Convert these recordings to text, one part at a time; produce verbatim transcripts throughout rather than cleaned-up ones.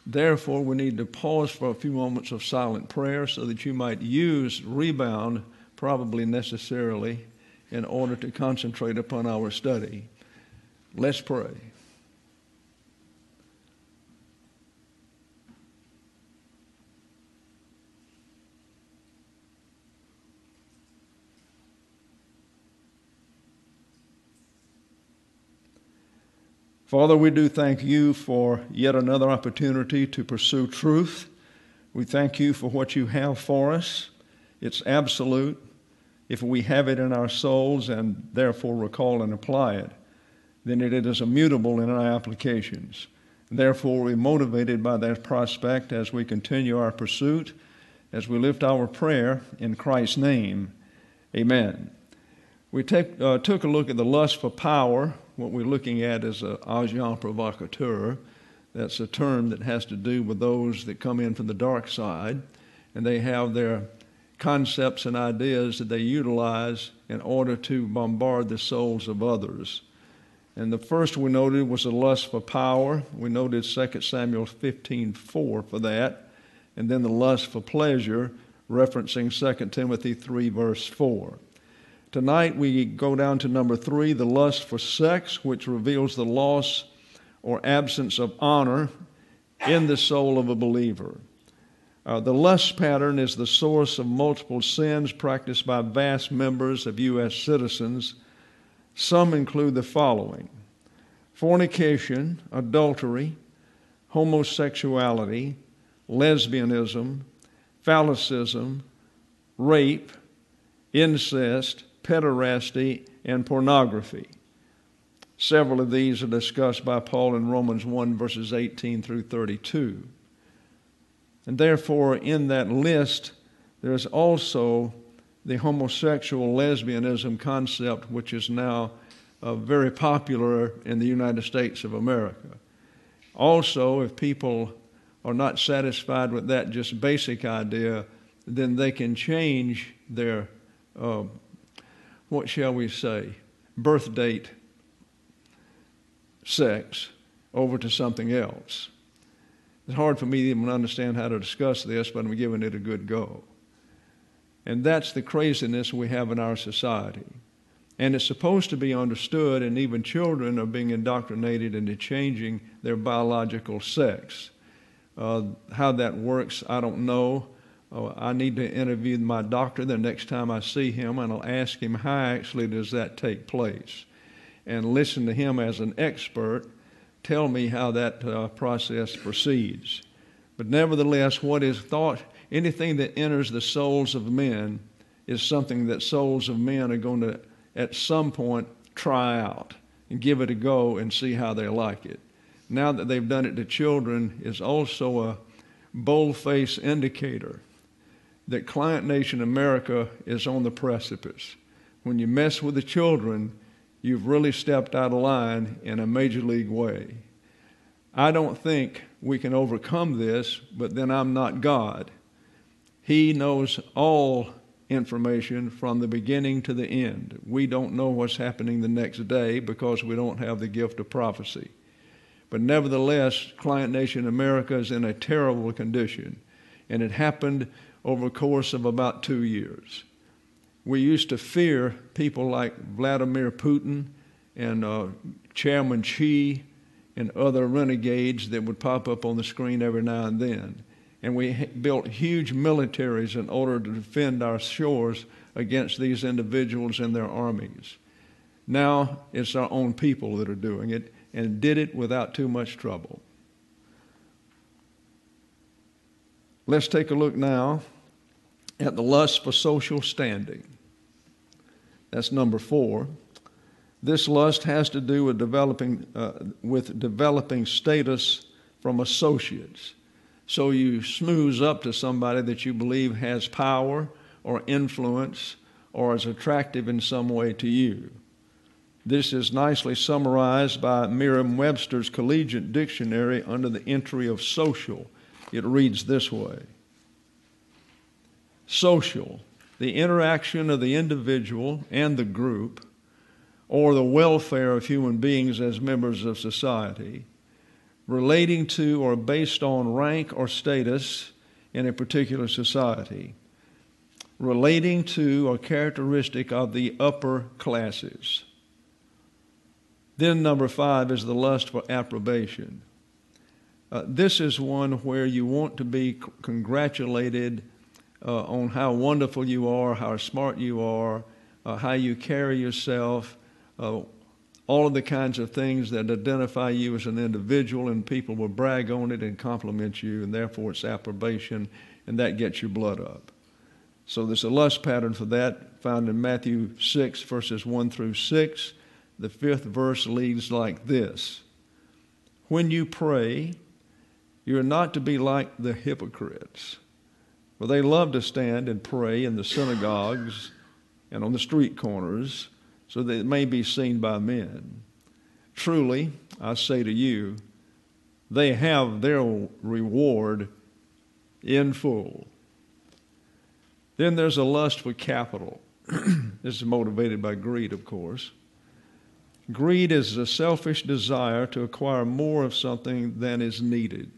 Therefore, we need to pause for a few moments of silent prayer so that you might use rebound, probably necessarily, in order to concentrate upon our study. Let's pray. Father, we do thank you for yet another opportunity to pursue truth. We thank you for what you have for us. It's absolute. If we have it in our souls and therefore recall and apply it, then it is immutable in our applications. Therefore, we're motivated by that prospect as we continue our pursuit, as we lift our prayer in Christ's name. Amen. We take, uh, took a look at the lust for power. What we're looking at is an agent provocateur. That's a term that has to do with those that come in from the dark side, and they have their concepts and ideas that they utilize in order to bombard the souls of others. And the first we noted was the lust for power. We noted Second Samuel fifteen four for that. And then the lust for pleasure, referencing Second Timothy three, verse four. Tonight we go down to number three, the lust for sex, which reveals the loss or absence of honor in the soul of a believer. Uh, the lust pattern is the source of multiple sins practiced by vast members of U S citizens. Some include the following: fornication, adultery, homosexuality, lesbianism, phallicism, rape, incest, pederasty, and pornography. Several of these are discussed by Paul in Romans one, verses eighteen through thirty-two. And therefore, in that list, there's also the homosexual lesbianism concept, which is now uh, very popular in the United States of America. Also, if people are not satisfied with that just basic idea, then they can change their, uh, what shall we say, birth date sex over to something else. It's hard for me to even understand how to discuss this, but I'm giving it a good go. And that's the craziness we have in our society. And it's supposed to be understood, and even children are being indoctrinated into changing their biological sex. Uh, how that works, I don't know. Uh, I need to interview my doctor the next time I see him, and I'll ask him how actually does that take place, and listen to him as an expert tell me how that uh, process proceeds. But nevertheless, what is thought, anything that enters the souls of men is something that souls of men are going to, at some point, try out and give it a go and see how they like it. Now that they've done it to children is also a bold-faced indicator that Client Nation America is on the precipice. When you mess with the children, you've really stepped out of line in a major league way. I don't think we can overcome this, but then I'm not God. He knows all information from the beginning to the end. We don't know what's happening the next day because we don't have the gift of prophecy. But nevertheless, Client Nation America is in a terrible condition, and it happened over a course of about two years. We used to fear people like Vladimir Putin and uh, Chairman Xi and other renegades that would pop up on the screen every now and then. And we ha- built huge militaries in order to defend our shores against these individuals and their armies. Now it's our own people that are doing it, and did it without too much trouble. Let's take a look now at the lust for social standing. That's number four. This lust has to do with developing uh, with developing status from associates. So you smooze up to somebody that you believe has power or influence or is attractive in some way to you. This is nicely summarized by Merriam-Webster's Collegiate Dictionary under the entry of social. It reads this way: social, the interaction of the individual and the group, or the welfare of human beings as members of society, relating to or based on rank or status in a particular society, relating to or characteristic of the upper classes. Then number five is the lust for approbation. Uh, this is one where you want to be c- congratulated uh, on how wonderful you are, how smart you are, uh, how you carry yourself, uh, all of the kinds of things that identify you as an individual, and people will brag on it and compliment you, and therefore it's approbation, and that gets your blood up. So there's a lust pattern for that found in Matthew six, verses one through six. The fifth verse leads like this: when you pray, you're not to be like the hypocrites, for they love to stand and pray in the synagogues and on the street corners, so that it may be seen by men. Truly, I say to you, they have their reward in full. Then there's a lust for capital. This is motivated by greed, of course. Greed is a selfish desire to acquire more of something than is needed.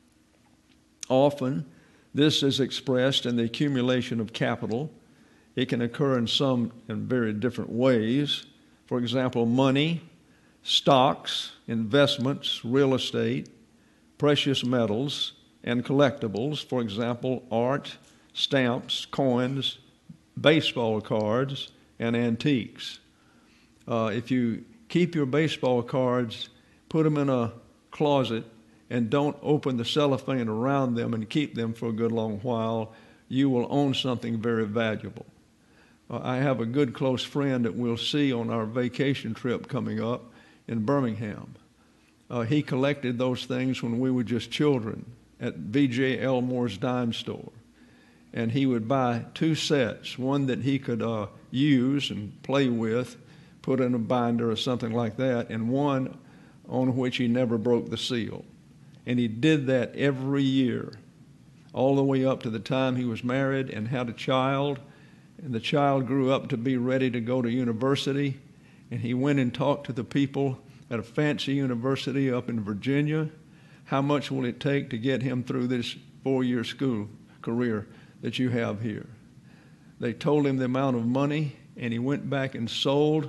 Often, this is expressed in the accumulation of capital. It can occur in some in very different ways. For example, money, stocks, investments, real estate, precious metals, and collectibles. For example, art, stamps, coins, baseball cards, and antiques. Uh, if you keep your baseball cards, put them in a closet, and don't open the cellophane around them and keep them for a good long while, you will own something very valuable. Uh, I have a good close friend that we'll see on our vacation trip coming up in Birmingham. Uh, he collected those things when we were just children at V J Elmore's dime store. And he would buy two sets, one that he could uh, use and play with, put in a binder or something like that, and one on which he never broke the seal. And he did that every year, all the way up to the time he was married and had a child. And the child grew up to be ready to go to university. And he went and talked to the people at a fancy university up in Virginia. How much will it take to get him through this four-year school career that you have here? They told him the amount of money, and he went back and sold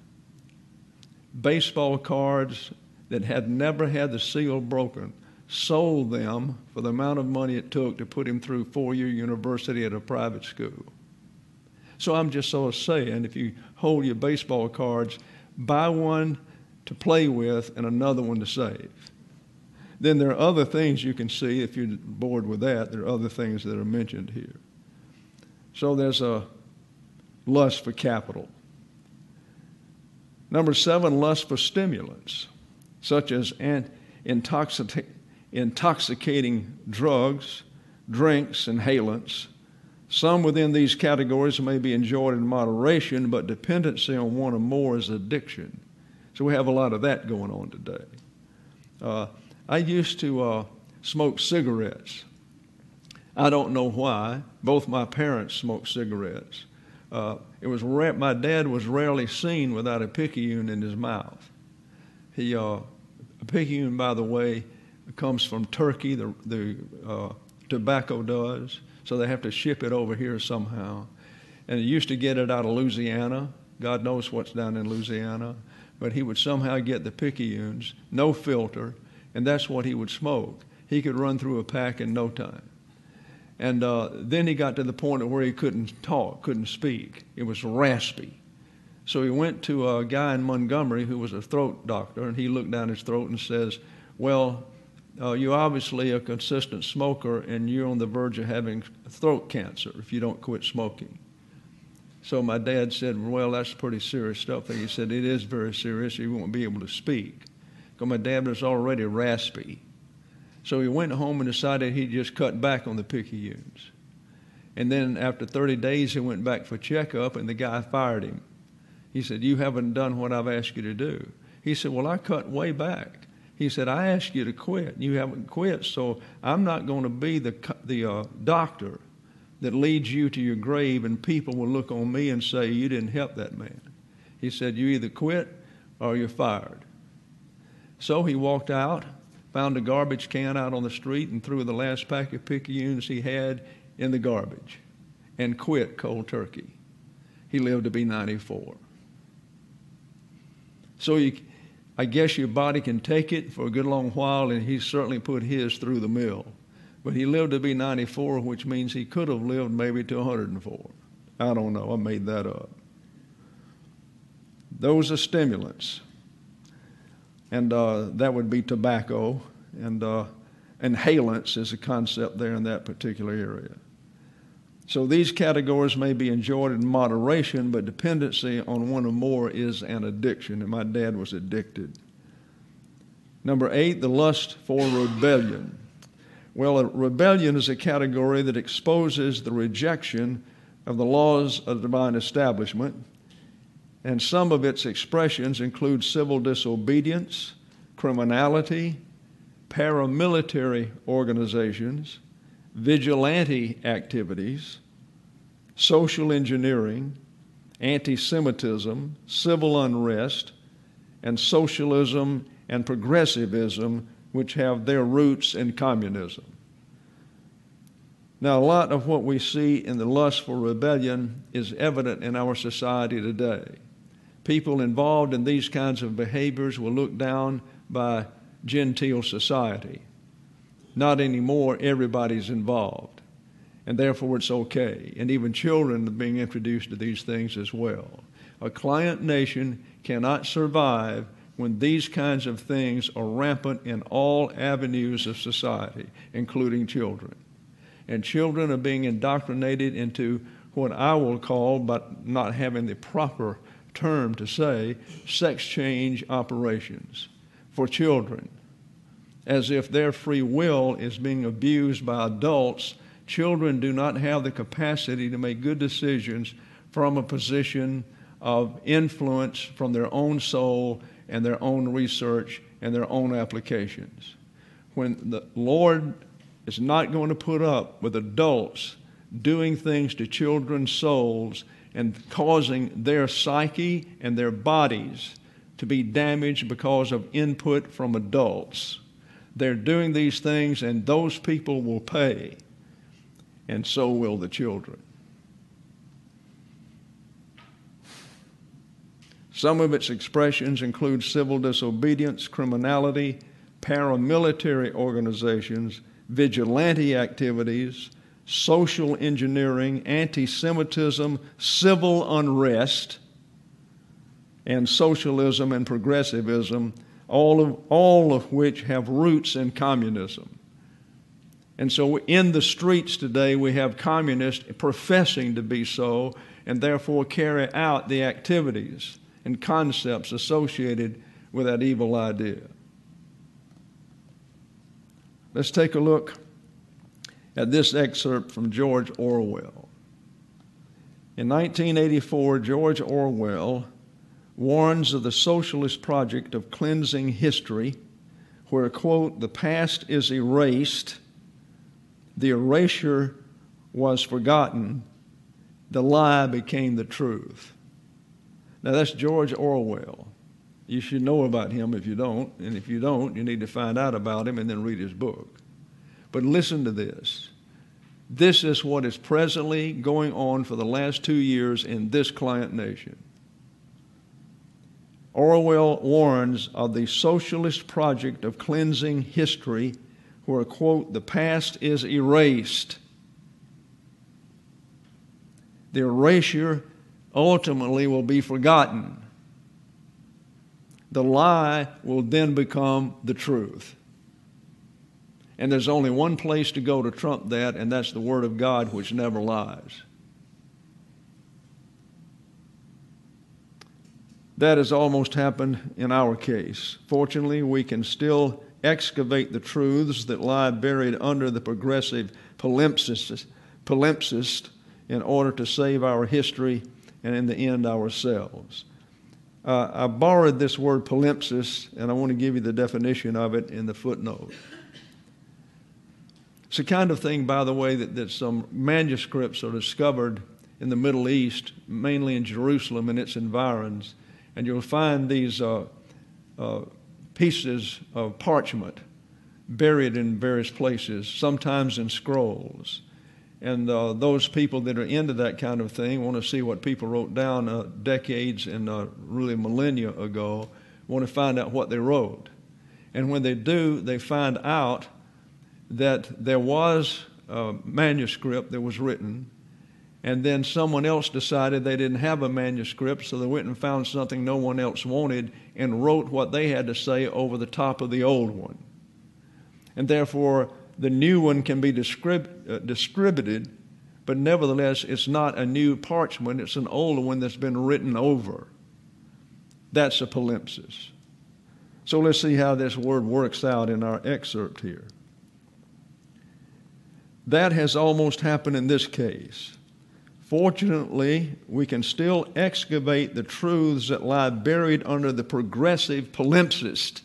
baseball cards that had never had the seal broken, sold them for the amount of money it took to put him through four-year university at a private school. So I'm just sort of saying, if you hold your baseball cards, buy one to play with and another one to save. Then there are other things you can see. If you're bored with that, there are other things that are mentioned here. So there's a lust for capital. Number seven, lust for stimulants, such as an intoxic- intoxicating drugs, drinks, inhalants. Some within these categories may be enjoyed in moderation, but dependency on one or more is addiction. So we have a lot of that going on today. Uh, I used to uh, smoke cigarettes. I don't know why. Both my parents smoked cigarettes. Uh, it was rare, my dad was rarely seen without a picayune in his mouth. He, uh, a picayune, by the way, comes from Turkey. The, the uh, tobacco does, so they have to ship it over here somehow. And he used to get it out of Louisiana. God knows what's down in Louisiana. But he would somehow get the picayunes, no filter, and that's what he would smoke. He could run through a pack in no time. And uh, then he got to the point where he couldn't talk, couldn't speak. It was raspy. So he went to a guy in Montgomery who was a throat doctor, and he looked down his throat and says, well, uh, you're obviously a consistent smoker, and you're on the verge of having throat cancer if you don't quit smoking. So my dad said, well, that's pretty serious stuff. And he said, it is very serious. You won't be able to speak. Because my dad was already raspy. So he went home and decided he'd just cut back on the picayunes. And then after thirty days, he went back for checkup, and the guy fired him. He said, you haven't done what I've asked you to do. He said, well, I cut way back. He said, I asked you to quit. You haven't quit, so I'm not going to be the, the uh, doctor that leads you to your grave, and people will look on me and say, you didn't help that man. He said, you either quit or you're fired. So he walked out, found a garbage can out on the street and threw the last pack of picayunes he had in the garbage and quit cold turkey. He lived to be ninety-four. So you, I guess your body can take it for a good long while, and he certainly put his through the mill. But he lived to be ninety-four, which means he could have lived maybe to one hundred four. I don't know. I made that up. Those are stimulants. And uh, that would be tobacco. And uh, inhalants is a concept there in that particular area. So these categories may be enjoyed in moderation, but dependency on one or more is an addiction, and my dad was addicted. Number eight, the lust for rebellion. Well, a rebellion is a category that exposes the rejection of the laws of the divine establishment, and some of its expressions include civil disobedience, criminality, paramilitary organizations, vigilante activities, social engineering, anti-Semitism, civil unrest, and socialism and progressivism, which have their roots in communism. Now, a lot of what we see in the lust for rebellion is evident in our society today. People involved in these kinds of behaviors were looked down by genteel society. Not anymore, everybody's involved, and therefore it's okay. And even children are being introduced to these things as well. A client nation cannot survive when these kinds of things are rampant in all avenues of society, including children. And children are being indoctrinated into what I will call, but not having the proper term to say, sex change operations for children, as if their free will is being abused by adults. Children do not have the capacity to make good decisions from a position of influence from their own soul and their own research and their own applications. When the Lord is not going to put up with adults doing things to children's souls and causing their psyche and their bodies to be damaged because of input from adults. They're doing these things, and those people will pay, and so will the children. Some of its expressions include civil disobedience, criminality, paramilitary organizations, vigilante activities, social engineering, anti-Semitism, civil unrest, and socialism and progressivism, all of, all of which have roots in communism. And so in the streets today, we have communists professing to be so, and therefore carry out the activities and concepts associated with that evil idea. Let's take a look at this excerpt from George Orwell. In nineteen eighty-four, George Orwell warns of the socialist project of cleansing history, where, quote, the past is erased, the erasure was forgotten, the lie became the truth. Now, that's George Orwell. You should know about him if you don't, and if you don't, you need to find out about him and then read his book. But listen to this. This is what is presently going on for the last two years in this client nation. Orwell warns of the socialist project of cleansing history, where, quote, the past is erased. The erasure ultimately will be forgotten. The lie will then become the truth. And there's only one place to go to trump that, and that's the Word of God, which never lies. That has almost happened in our case. Fortunately, we can still excavate the truths that lie buried under the progressive palimpsest, palimpsest in order to save our history and in the end ourselves. Uh, I borrowed this word palimpsest, and I want to give you the definition of it in the footnote. It's the kind of thing, by the way, that, that some manuscripts are discovered in the Middle East, mainly in Jerusalem and its environs, and you'll find these uh, uh, pieces of parchment buried in various places, sometimes in scrolls. And uh, those people that are into that kind of thing want to see what people wrote down uh, decades and uh, really millennia ago, want to find out what they wrote. And when they do, they find out that there was a manuscript that was written, and then someone else decided they didn't have a manuscript, so they went and found something no one else wanted and wrote what they had to say over the top of the old one. And therefore, the new one can be distrib- uh, distributed, but nevertheless, it's not a new parchment, it's an old one that's been written over. That's a palimpsest. So let's see how this word works out in our excerpt here. That has almost happened in this case. Fortunately, we can still excavate the truths that lie buried under the progressive palimpsest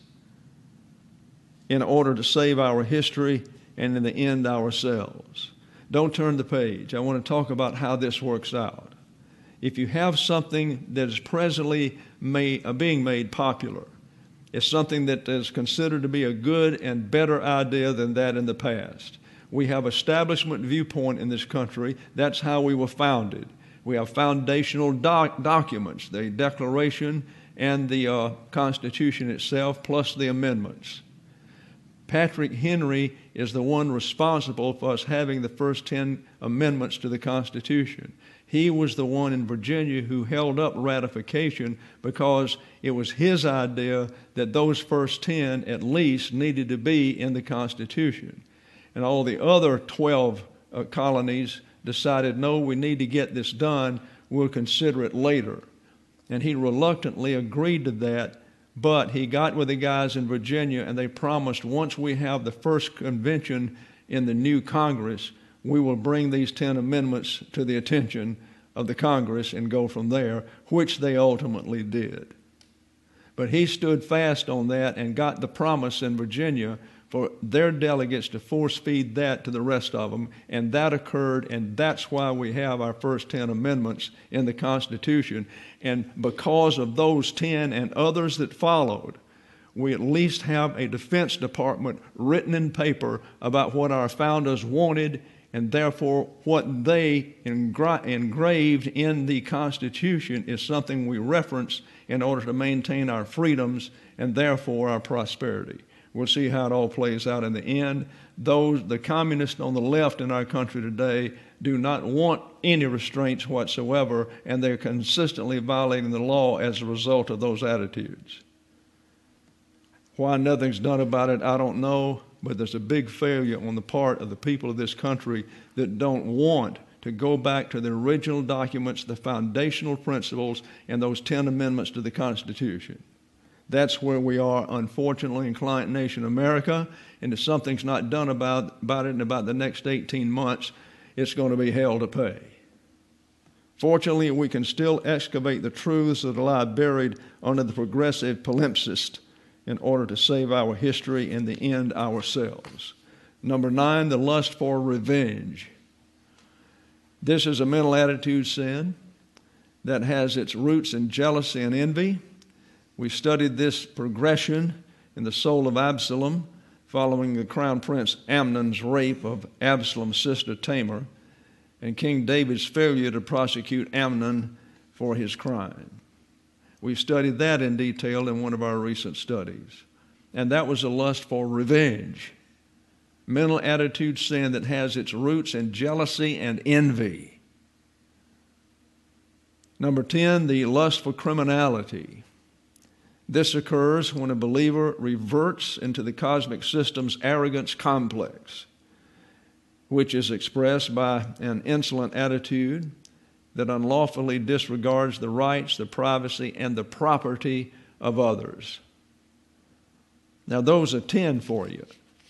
in order to save our history and in the end ourselves. Don't turn the page. I want to talk about how this works out. If you have something that is presently made, uh, being made popular, it's something that is considered to be a good and better idea than that in the past. We have establishment viewpoint in this country. That's how we were founded. We have foundational doc- documents, the Declaration and the uh, Constitution itself, plus the amendments. Patrick Henry is the one responsible for us having the first ten amendments to the Constitution. He was the one in Virginia who held up ratification because it was his idea that those first ten at least needed to be in the Constitution. And all the other twelve uh, colonies decided, no, we need to get this done. We'll consider it later. And he reluctantly agreed to that, but he got with the guys in Virginia, and they promised once we have the first convention in the new Congress, we will bring these ten amendments to the attention of the Congress and go from there, which they ultimately did. But he stood fast on that and got the promise in Virginia for their delegates to force feed that to the rest of them, and that occurred, and that's why we have our first ten amendments in the Constitution. And because of those ten and others that followed, we at least have a Defense Department written in paper about what our founders wanted, and therefore what they engra- engraved in the Constitution is something we reference in order to maintain our freedoms and therefore our prosperity. We'll see how it all plays out in the end. Those, the communists on the left in our country today do not want any restraints whatsoever, and they're consistently violating the law as a result of those attitudes. Why nothing's done about it, I don't know, but there's a big failure on the part of the people of this country that don't want to go back to the original documents, the foundational principles, and those ten amendments to the Constitution. That's where we are, unfortunately, in client nation America, and if something's not done about, about it in about the next eighteen months, it's going to be hell to pay. Fortunately, we can still excavate the truths that lie buried under the progressive palimpsest in order to save our history and the end ourselves. Number nine, the lust for revenge. This is a mental attitude sin that has its roots in jealousy and envy. We studied this progression in the soul of Absalom following the crown prince Amnon's rape of Absalom's sister Tamar and King David's failure to prosecute Amnon for his crime. We studied that in detail in one of our recent studies. And that was a lust for revenge. Mental attitude sin that has its roots in jealousy and envy. Number ten, the lust for criminality. This occurs when a believer reverts into the cosmic system's arrogance complex, which is expressed by an insolent attitude that unlawfully disregards the rights, the privacy, and the property of others. Now, those are ten for you.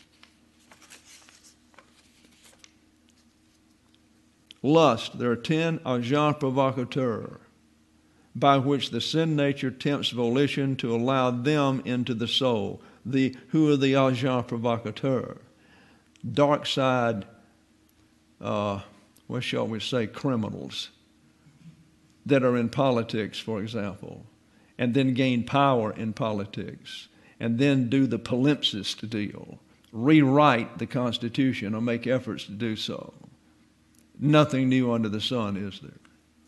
Lust, there are ten agents provocateurs, by which the sin nature tempts volition to allow them into the soul. The, who are the agents provocateurs? Dark side, uh, what shall we say, criminals that are in politics, for example, and then gain power in politics, and then do the palimpsest deal. rewrite the Constitution or make efforts to do so. Nothing new under the sun, is there?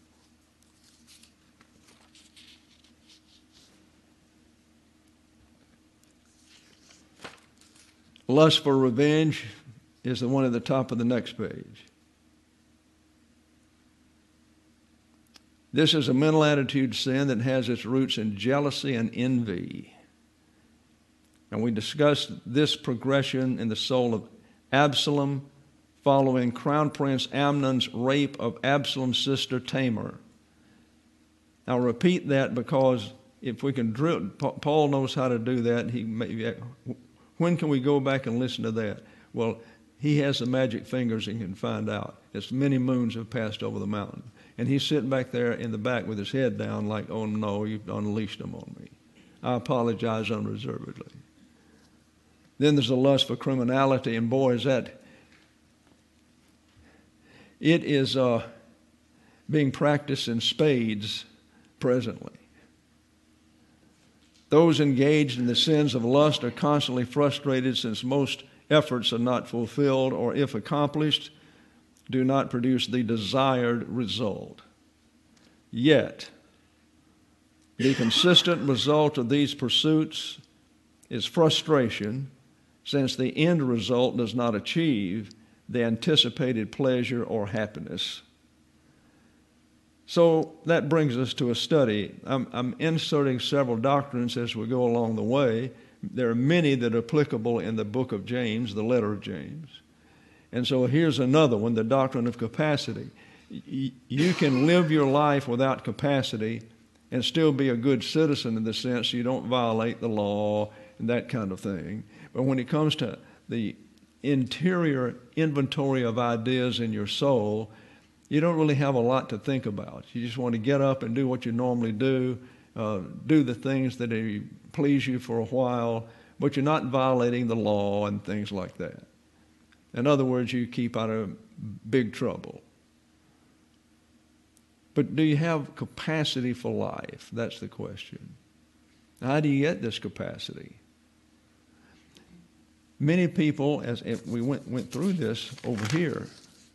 Lust for revenge is the one at the top of the next page. This is a mental attitude sin that has its roots in jealousy and envy. And we discussed this progression in the soul of Absalom following Crown Prince Amnon's rape of Absalom's sister Tamar. I'll repeat that because if we can drill, Paul knows how to do that. He may, when can we go back and listen to that? Well, he has the magic fingers and can find out. It's many moons have passed over the mountain. And he's sitting back there in the back with his head down like, oh no, you've unleashed them on me. I apologize unreservedly. Then there's a lust for criminality, and boy, is that, it is uh, being practiced in spades presently. Those engaged in the sins of lust are constantly frustrated since most efforts are not fulfilled, or if accomplished, do not produce the desired result. Yet, the consistent result of these pursuits is frustration, since the end result does not achieve the anticipated pleasure or happiness. So that brings us to a study. I'm, I'm inserting several doctrines as we go along the way. There are many that are applicable in the book of James, the letter of James. And so here's another one, the doctrine of capacity. You can live your life without capacity and still be a good citizen in the sense you don't violate the law and that kind of thing. But when it comes to the interior inventory of ideas in your soul, you don't really have a lot to think about. You just want to get up and do what you normally do, uh, do the things that please you for a while, but you're not violating the law and things like that. In other words, you keep out of big trouble. But do you have capacity for life? That's the question. How do you get this capacity? Many people, as we went, went through this over here,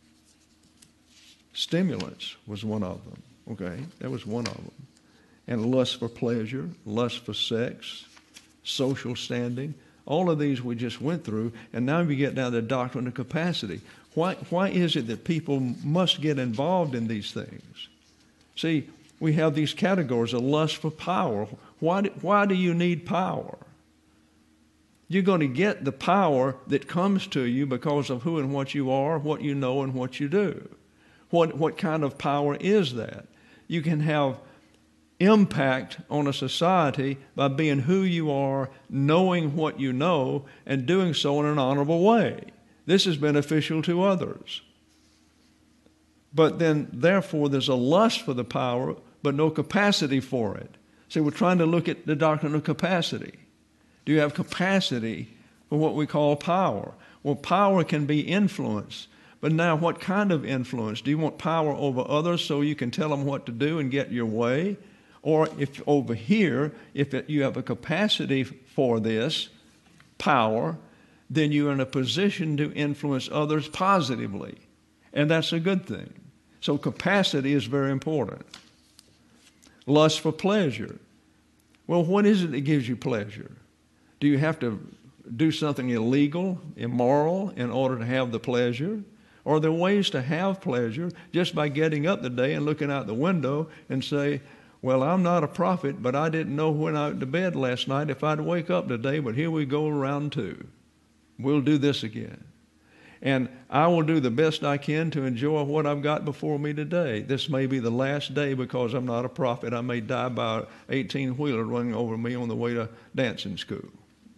stimulants was one of them. Okay, that was one of them. And lust for pleasure, lust for sex, social standing. All of these we just went through, and now we get down to the doctrine of capacity. Why, why is it that people must get involved in these things? See, we have these categories of lust for power. Why do, why do you need power? You're going to get the power that comes to you because of who and what you are, what you know, and what you do. What, what kind of power is that? You can have impact on a society by being who you are, knowing what you know, and doing so in an honorable way. This is beneficial to others. But then, therefore, there's a lust for the power, but no capacity for it. See, we're trying to look at the doctrine of capacity. Do you have capacity for what we call power? Well, power can be influence. But now, what kind of influence? Do you want power over others so you can tell them what to do and get your way? Or if over here, if it, you have a capacity for this power, then you're in a position to influence others positively. And that's a good thing. So capacity is very important. Lust for pleasure. Well, what is it that gives you pleasure? Do you have to do something illegal, immoral, in order to have the pleasure? Or are there ways to have pleasure just by getting up today and looking out the window and say, well, I'm not a prophet, but I didn't know when I went to bed last night if I'd wake up today, but here we go around two. We'll do this again. And I will do the best I can to enjoy what I've got before me today. This may be the last day because I'm not a prophet. I may die by an eighteen-wheeler running over me on the way to dancing school.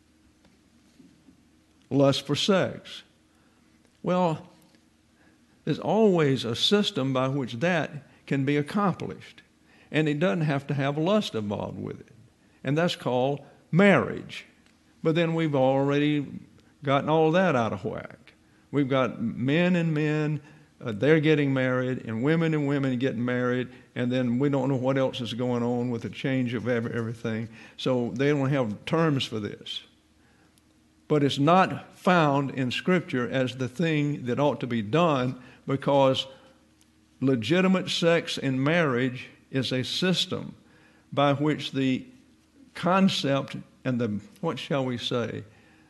Lust for sex. Well, there's always a system by which that can be accomplished. And it doesn't have to have lust involved with it. And that's called marriage. But then we've already gotten all that out of whack. We've got men and men, uh, they're getting married, and women and women getting married, and then we don't know what else is going on with the change of every, everything. So they don't have terms for this. but it's not found in Scripture as the thing that ought to be done, because legitimate sex in marriage is a system by which the concept and the, what shall we say,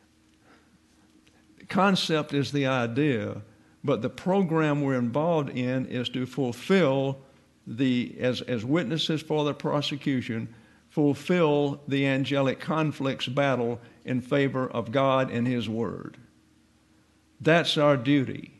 concept is the idea, but the program we're involved in is to fulfill the, as, as witnesses for the prosecution, fulfill the angelic conflicts battle in favor of God and His Word. That's our duty.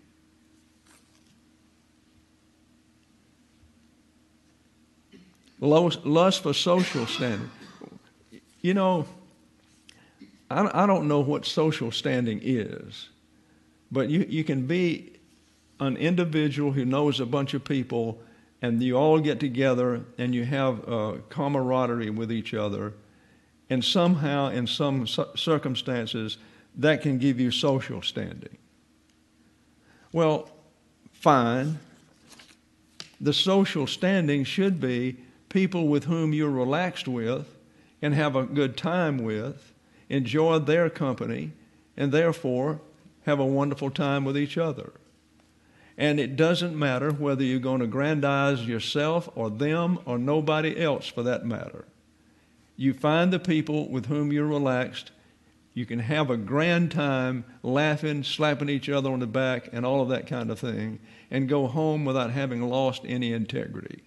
Lust for social standing. You know, I, I don't know what social standing is, but you, you can be an individual who knows a bunch of people, and you all get together and you have uh, camaraderie with each other, and somehow in some circumstances that can give you social standing. Well, fine. The social standing should be people with whom you're relaxed with and have a good time with, enjoy their company, and therefore have a wonderful time with each other. And it doesn't matter whether you're going to aggrandize yourself or them or nobody else for that matter. You find the people with whom you're relaxed. You can have a grand time laughing, slapping each other on the back, and all of that kind of thing, and go home without having lost any integrity.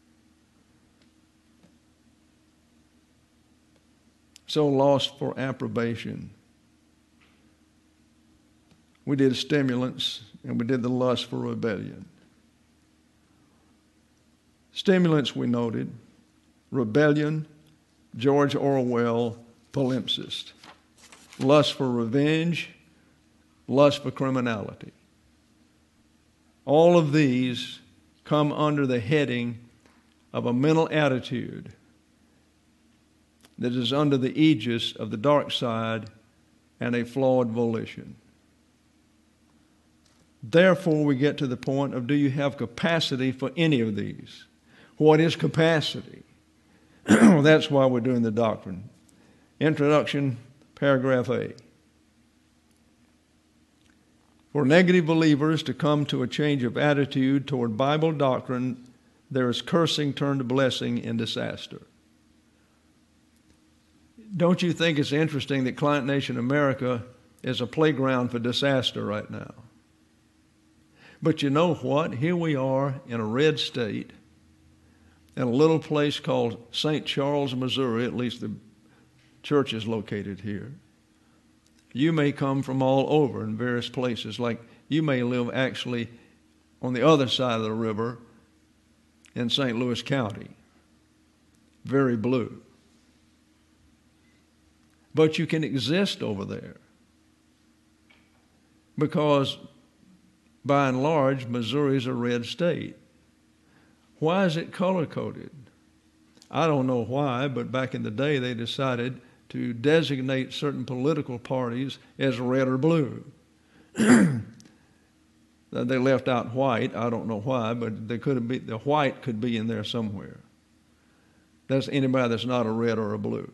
So lost for approbation. We did stimulants, and we did the lust for rebellion. Stimulants, we noted: rebellion, George Orwell, palimpsest. Lust for revenge, lust for criminality. All of these come under the heading of a mental attitude that is under the aegis of the dark side and a flawed volition. Therefore, we get to the point of, do you have capacity for any of these? What is capacity? That's why we're doing the doctrine. Introduction, paragraph A. For negative believers to come to a change of attitude toward Bible doctrine, there is cursing turned to blessing in disaster. Don't you think it's interesting that Client Nation America is a playground for disaster right now? But you know what? Here we are in a red state, in a little place called Saint Charles, Missouri. At least the church is located here. You may come from all over in various places, like you may live actually on the other side of the river in Saint Louis County. Very blue. But you can exist over there because, by and large, Missouri is a red state. Why is it color-coded? I don't know why, but back in the day they decided to designate certain political parties as red or blue. They left out white. I don't know why, but they could have been, the white could be in there somewhere. That's anybody that's not a red or a blue.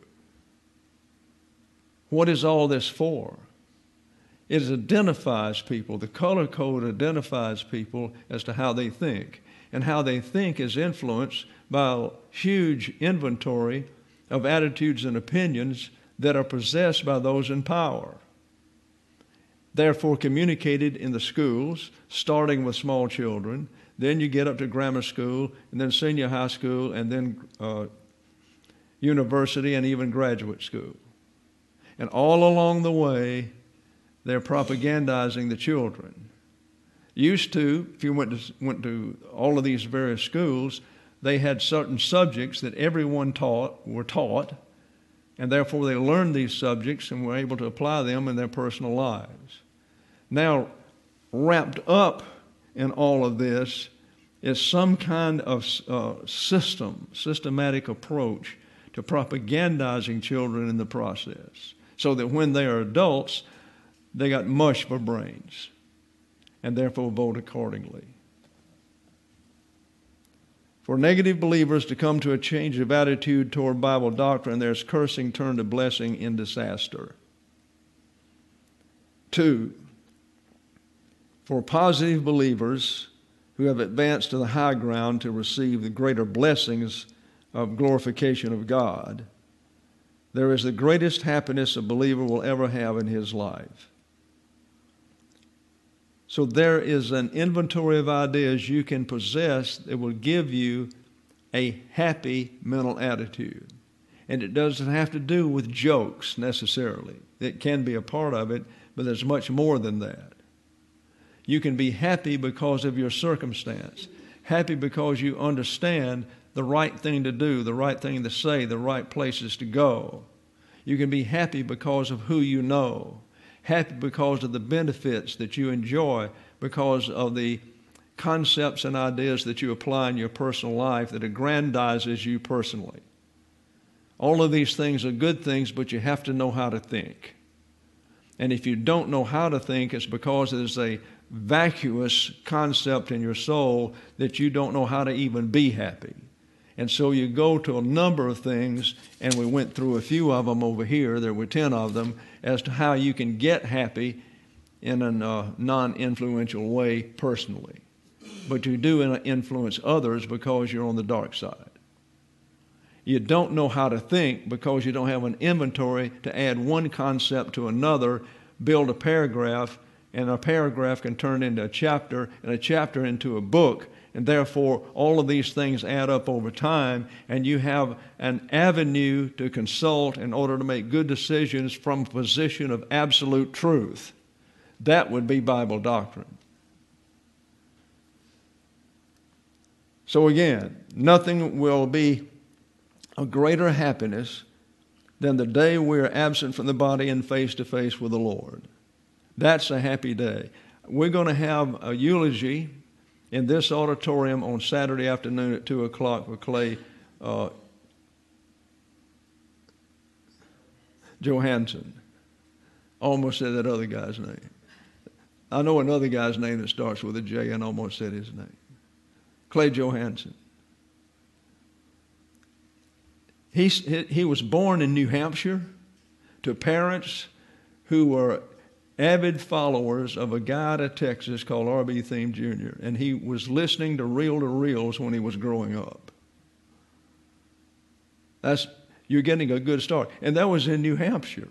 What is all this for? It identifies people. The color code identifies people as to how they think. And how they think is influenced by a huge inventory of attitudes and opinions that are possessed by those in power. Therefore, communicated in the schools, starting with small children. Then you get up to grammar school, and then senior high school, and then uh, university, and even graduate school. And all along the way, they're propagandizing the children. Used to, if you went to, went to all of these various schools, they had certain subjects that everyone taught, were taught, and therefore they learned these subjects and were able to apply them in their personal lives. Now, wrapped up in all of this is some kind of uh, system, systematic approach to propagandizing children in the process, so that when they are adults, they got mush for brains, and therefore vote accordingly. For negative believers to come to a change of attitude toward Bible doctrine, there's cursing turned to blessing in disaster. Two, for positive believers who have advanced to the high ground to receive the greater blessings of glorification of God, there is the greatest happiness a believer will ever have in his life. So there is an inventory of ideas you can possess that will give you a happy mental attitude. And it doesn't have to do with jokes necessarily. It can be a part of it, but there's much more than that. You can be happy because of your circumstance, happy because you understand the right thing to do, the right thing to say, the right places to go. You can be happy because of who you know, happy because of the benefits that you enjoy, because of the concepts and ideas that you apply in your personal life that aggrandizes you personally. All of these things are good things, but you have to know how to think. And if you don't know how to think, it's because there's a vacuous concept in your soul that you don't know how to even be happy. And so you go to a number of things, and we went through a few of them over here, there were ten of them, as to how you can get happy in a uh, non-influential way personally. But you do influence others because you're on the dark side. You don't know how to think because you don't have an inventory to add one concept to another, build a paragraph, and a paragraph can turn into a chapter, and a chapter into a book. And therefore, all of these things add up over time, and you have an avenue to consult in order to make good decisions from a position of absolute truth. That would be Bible doctrine. So again, nothing will be a greater happiness than the day we are absent from the body and face to face with the Lord. That's a happy day. We're going to have a eulogy in this auditorium on Saturday afternoon at two o'clock with Clay uh, Johansson. Almost said that other guy's name. I know another guy's name that starts with a J and almost said his name. Clay Johansson. He, he was born in New Hampshire to parents who were avid followers of a guy out of Texas called R B Thiem Junior And he was listening to reel-to-reels when he was growing up. That's, you're getting a good start. And that was in New Hampshire.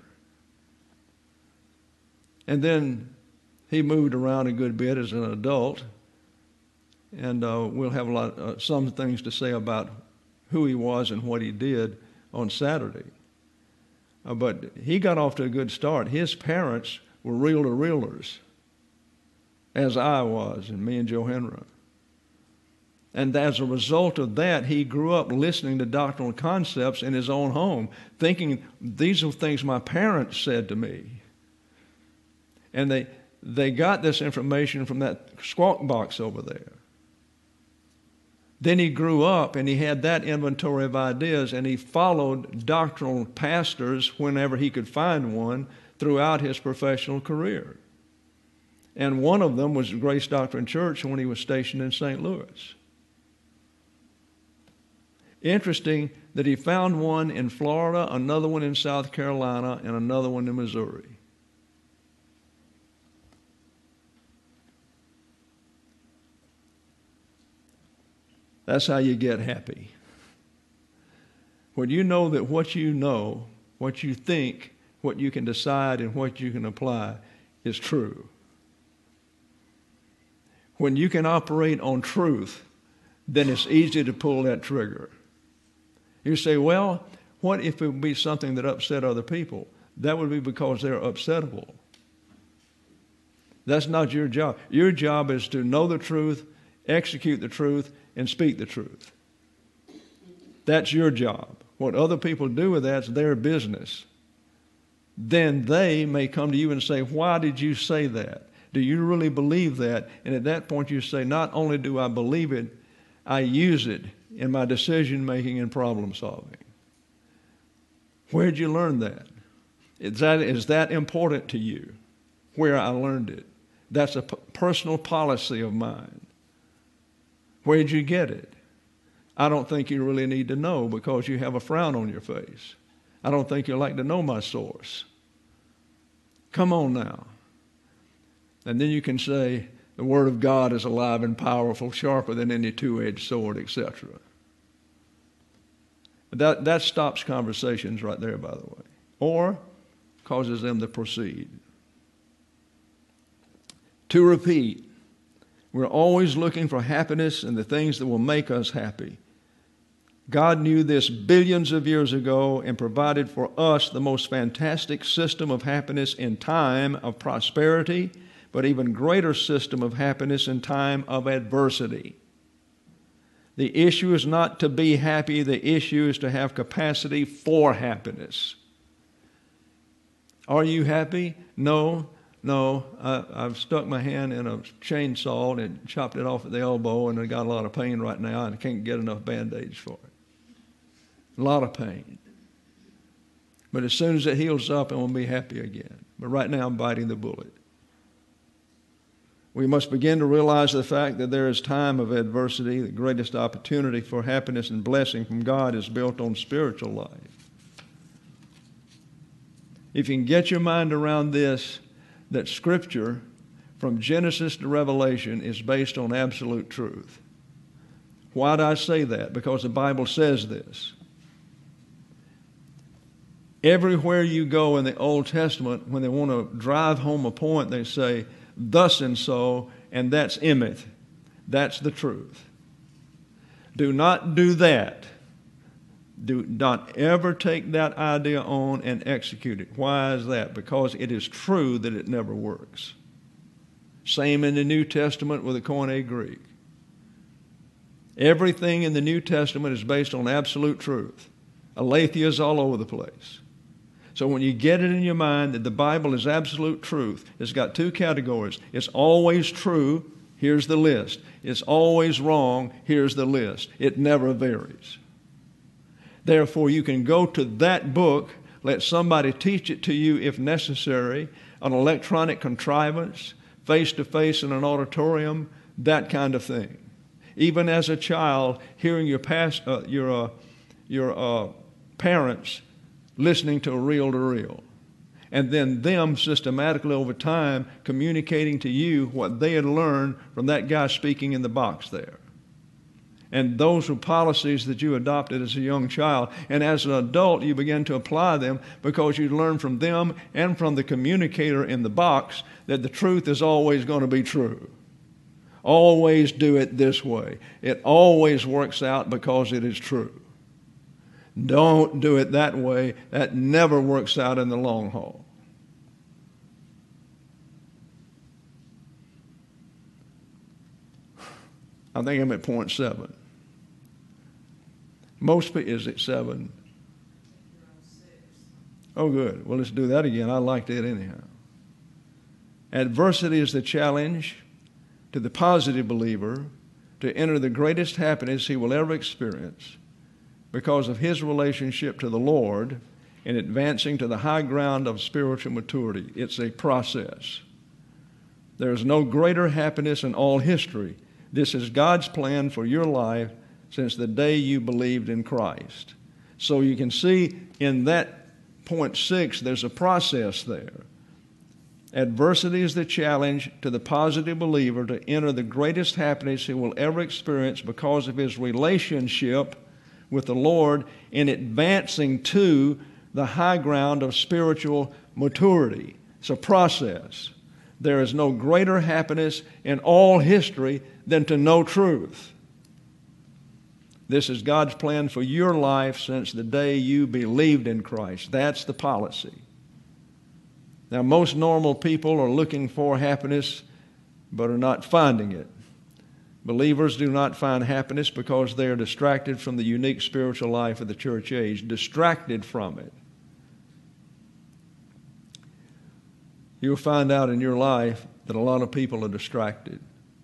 And then he moved around a good bit as an adult. And uh, we'll have a lot, uh, some things to say about who he was and what he did on Saturday. Uh, but he got off to a good start. His parents were reel-to-reelers, as I was, and me and Joe Henry. And as a result of that, he grew up listening to doctrinal concepts in his own home, thinking, these are things my parents said to me. And they, they got this information from that squawk box over there. Then he grew up and he had that inventory of ideas, and he followed doctrinal pastors whenever he could find one throughout his professional career. And one of them was Grace Doctrine Church when he was stationed in Saint Louis. Interesting that he found one in Florida, another one in South Carolina, and another one in Missouri. That's how you get happy. When you know that what you know, what you think, what you can decide, and what you can apply is true. When you can operate on truth, then it's easy to pull that trigger. You say, well, what if it would be something that upset other people? That would be because they're upsettable. That's not your job. Your job is to know the truth, execute the truth, and speak the truth. That's your job. What other people do with that's their business. Then they may come to you and say, why did you say that? Do you really believe that? And at that point you say, not only do I believe it, I use it in my decision making and problem solving. Where did you learn that? Is that, is that important to you? Where I learned it. That's a p- personal policy of mine. Where did you get it? I don't think you really need to know because you have a frown on your face. I don't think you'd like to know my source. Come on now. And then you can say, the Word of God is alive and powerful, sharper than any two-edged sword, et cetera. That, that stops conversations right there, by the way, or causes them to proceed. To repeat, we're always looking for happiness and the things that will make us happy. God knew this billions of years ago and provided for us the most fantastic system of happiness in time of prosperity, but even greater system of happiness in time of adversity. The issue is not to be happy. The issue is to have capacity for happiness. Are you happy? No, no. I, I've stuck my hand in a chainsaw and chopped it off at the elbow, and I got a lot of pain right now, and I can't get enough Band-Aids for it. A lot of pain. But as soon as it heals up, I will be happy again. But right now, I'm biting the bullet. We must begin to realize the fact that there is time of adversity. The greatest opportunity for happiness and blessing from God is built on spiritual life. If you can get your mind around this, that Scripture, from Genesis to Revelation, is based on absolute truth. Why do I say that? Because the Bible says this. Everywhere you go in the Old Testament, when they want to drive home a point, they say, thus and so, and that's emeth. That's the truth. Do not do that. Do not ever take that idea on and execute it. Why is that? Because it is true that it never works. Same in the New Testament with the Koine Greek. Everything in the New Testament is based on absolute truth. Aletheia is all over the place. So when you get it in your mind that the Bible is absolute truth, it's got two categories. It's always true, here's the list. It's always wrong, here's the list. It never varies. Therefore, you can go to that book, let somebody teach it to you if necessary, an electronic contrivance, face-to-face in an auditorium, that kind of thing. Even as a child, hearing your, past, uh, your, uh, your uh, parents listening to a reel-to-reel, and then them systematically over time communicating to you what they had learned from that guy speaking in the box there. And those were policies that you adopted as a young child. And as an adult, you began to apply them because you learned from them and from the communicator in the box that the truth is always going to be true. Always do it this way. It always works out because it is true. Don't do it that way. That never works out in the long haul. I think I'm at point seven. Most people, is it seven? Oh, good. Well, let's do that again. I liked it anyhow. Adversity is the challenge to the positive believer to enter the greatest happiness he will ever experience, because of his relationship to the Lord in advancing to the high ground of spiritual maturity. It's a process. There is no greater happiness in all history. This is God's plan for your life since the day you believed in Christ. So you can see in that point six, there's a process there. Adversity is the challenge to the positive believer to enter the greatest happiness he will ever experience because of his relationship with the Lord in advancing to the high ground of spiritual maturity. It's a process. There is no greater happiness in all history than to know truth. This is God's plan for your life since the day you believed in Christ. That's the policy. Now, most normal people are looking for happiness but are not finding it. Believers do not find happiness because they are distracted from the unique spiritual life of the church age, distracted from it. You'll find out in your life that a lot of people are distracted.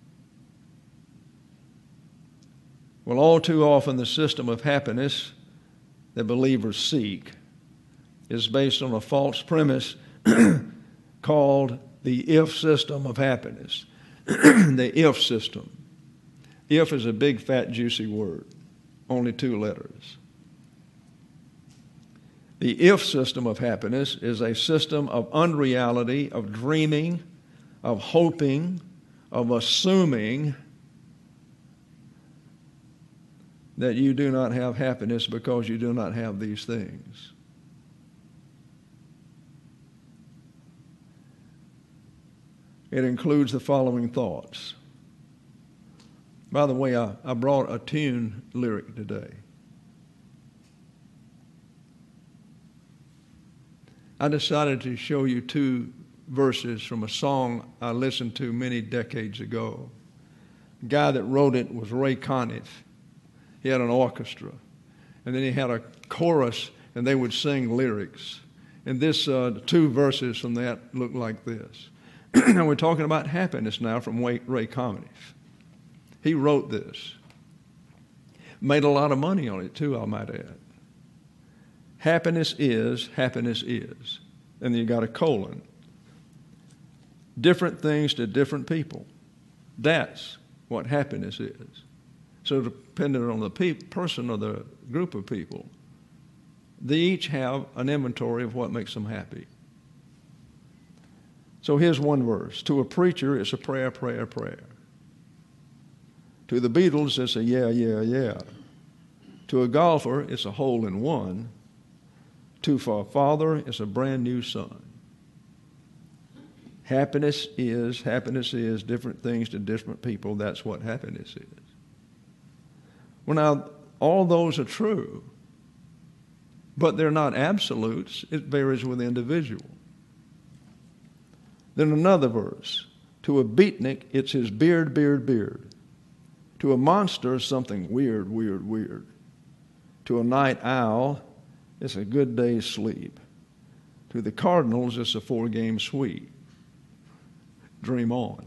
Well, all too often the system of happiness that believers seek is based on a false premise called the if system of happiness. The if system. If is a big, fat, juicy word, only two letters. The if system of happiness is a system of unreality, of dreaming, of hoping, of assuming that you do not have happiness because you do not have these things. It includes the following thoughts. By the way, I, I brought a tune lyric today. I decided to show you two verses from a song I listened to many decades ago. The guy that wrote it was Ray Conniff. He had an orchestra, and then he had a chorus, and they would sing lyrics. And this uh, two verses from that look like this. And we're talking about happiness now from Ray Conniff. He wrote this. Made a lot of money on it too, I might add. Happiness is, happiness is. And then you got a colon. Different things to different people. That's what happiness is. So depending on the pe- person or the group of people, they each have an inventory of what makes them happy. So here's one verse. To a preacher, it's a prayer, prayer, prayer. To the Beatles, it's a yeah, yeah, yeah. To a golfer, it's a hole in one. To a father, it's a brand new son. Happiness is, happiness is different things to different people. That's what happiness is. Well, now, all those are true, but they're not absolutes. It varies with the individual. Then another verse. To a beatnik, it's his beard, beard, beard. To a monster, something weird, weird, weird. To a night owl, it's a good day's sleep. To the Cardinals, it's a four-game sweep. Dream on.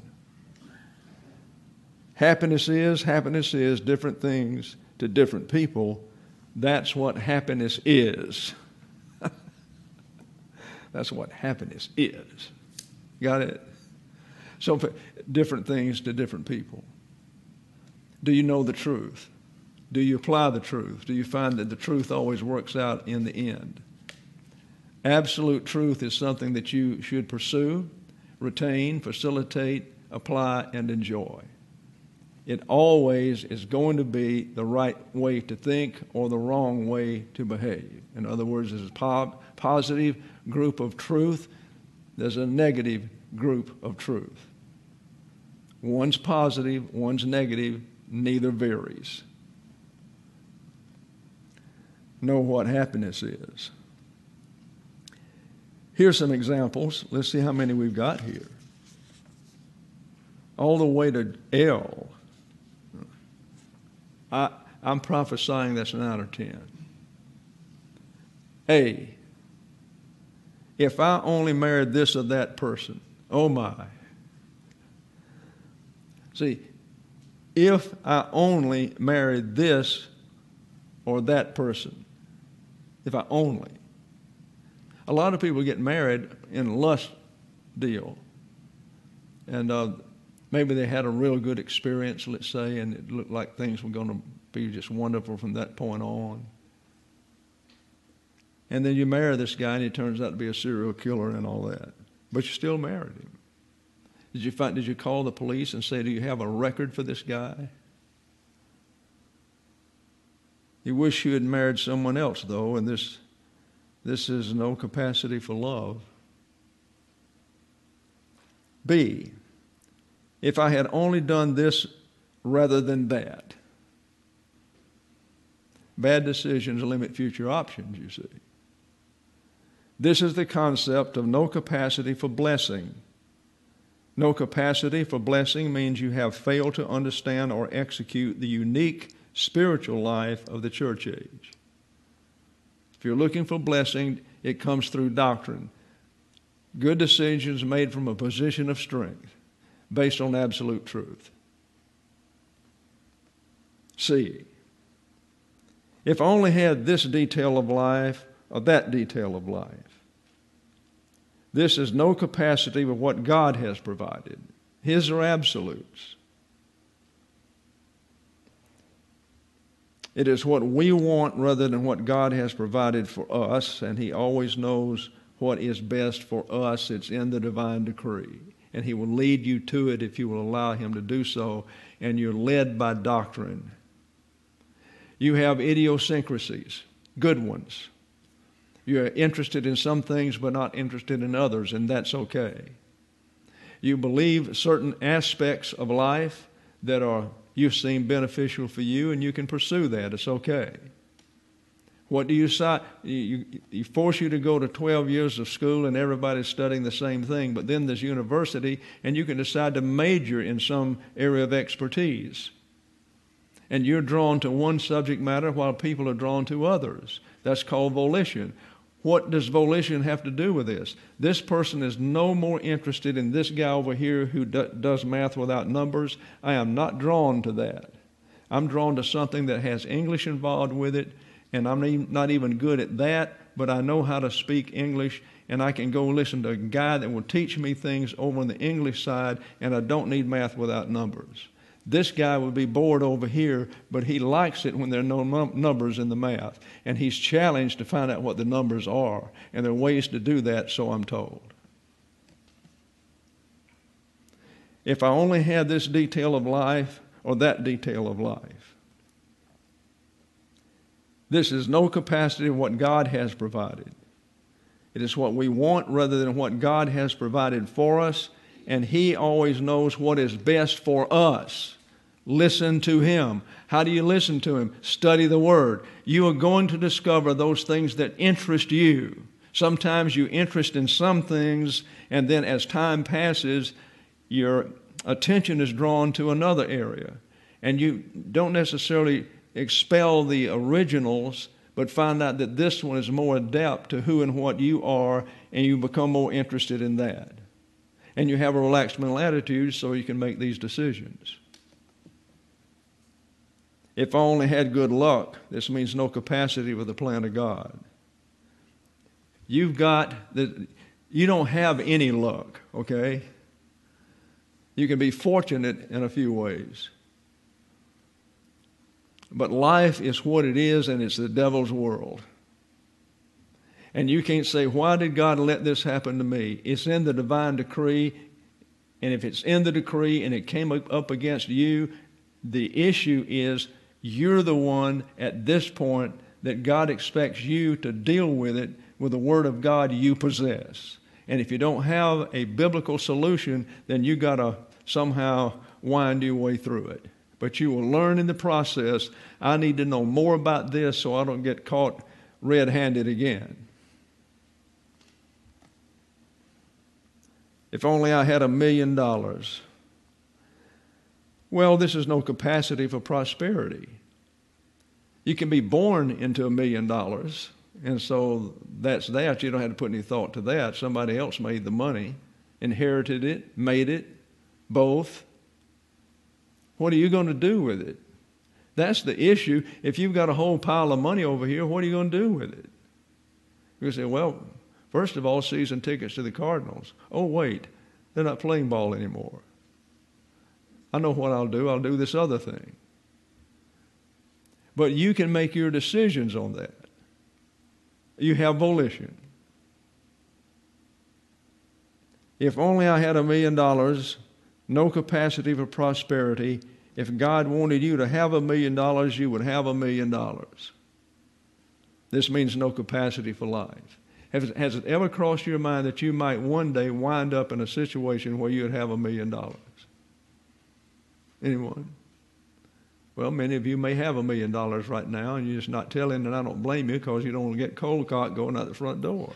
Happiness is, happiness is different things to different people. That's what happiness is. That's what happiness is. Got it? So different things to different people. Do you know the truth? Do you apply the truth? Do you find that the truth always works out in the end? Absolute truth is something that you should pursue, retain, facilitate, apply, and enjoy. It always is going to be the right way to think or the wrong way to behave. In other words, there's a po- positive group of truth, there's a negative group of truth. One's positive, one's negative, neither varies. Know what happiness is. Here's some examples. Let's see how many we've got here. All the way to L. I, I'm prophesying that's nine or ten. A. If I only married this or that person, oh my. See, if I only married this or that person, if I only. A lot of people get married in a lust deal. And uh, maybe they had a real good experience, let's say, and it looked like things were going to be just wonderful from that point on. And then you marry this guy, and he turns out to be a serial killer and all that. But you still married him. Did you find, did you call the police and say, do you have a record for this guy? You wish you had married someone else, though, and this, this is no capacity for love. B, if I had only done this rather than that. Bad decisions limit future options, you see. This is the concept of no capacity for blessing. No capacity for blessing means you have failed to understand or execute the unique spiritual life of the church age. If you're looking for blessing, it comes through doctrine. Good decisions made from a position of strength, based on absolute truth. C, if I only had this detail of life or that detail of life. This is no capacity of what God has provided. His are absolutes. It is what we want rather than what God has provided for us, and He always knows what is best for us. It's in the divine decree. and he will lead you to it if you will allow him to do so, and you're led by doctrine. You have idiosyncrasies, good ones. You're interested in some things but not interested in others, and that's okay. You believe certain aspects of life that are you seem beneficial for you, and you can pursue that. It's okay. What do you say? You, you force you to go to twelve years of school and everybody's studying the same thing, but then there's university and you can decide to major in some area of expertise. And you're drawn to one subject matter while people are drawn to others. That's called volition. What does volition have to do with this? This person is no more interested in this guy over here who do, does math without numbers. I am not drawn to that. I'm drawn to something that has English involved with it, and I'm not even good at that, but I know how to speak English, and I can go listen to a guy that will teach me things over on the English side, and I don't need math without numbers. This guy would be bored over here, but he likes it when there are no num- numbers in the math. And he's challenged to find out what the numbers are. And there are ways to do that, so I'm told. If I only had this detail of life or that detail of life, this is no capacity of what God has provided. It is what we want rather than what God has provided for us. And he always knows what is best for us. Listen to him. How do you listen to him? Study the Word. You are going to discover those things that interest you. Sometimes you interest in some things, and then as time passes, your attention is drawn to another area. And you don't necessarily expel the originals, but find out that this one is more adept to who and what you are, and you become more interested in that. And you have a relaxed mental attitude so you can make these decisions. If I only had good luck, this means no capacity with the plan of God. You've got the, you don't have any luck, okay? You can be fortunate in a few ways. But life is what it is, and it's the devil's world. And you can't say, why did God let this happen to me? It's in the divine decree. And if it's in the decree and it came up against you, the issue is you're the one at this point that God expects you to deal with it with the Word of God you possess. And if you don't have a biblical solution, then you got to somehow wind your way through it. But you will learn in the process, I need to know more about this so I don't get caught red-handed again. If only I had a million dollars. Well, this is no capacity for prosperity. You can be born into a million dollars, and so that's that. You don't have to put any thought to that. Somebody else made the money, inherited it, made it, both. What are you going to do with it? That's the issue. If you've got a whole pile of money over here, what are you going to do with it? You say, well, first of all, season tickets to the Cardinals. Oh, wait, they're not playing ball anymore. I know what I'll do. I'll do this other thing. But you can make your decisions on that. You have volition. If only I had a million dollars, no capacity for prosperity. If God wanted you to have a million dollars, you would have a million dollars. This means no capacity for life. Has, has it ever crossed your mind that you might one day wind up in a situation where you'd have a million dollars? Anyone? Well, many of you may have a million dollars right now, and you're just not telling, and I don't blame you because you don't want to get cold cocked going out the front door.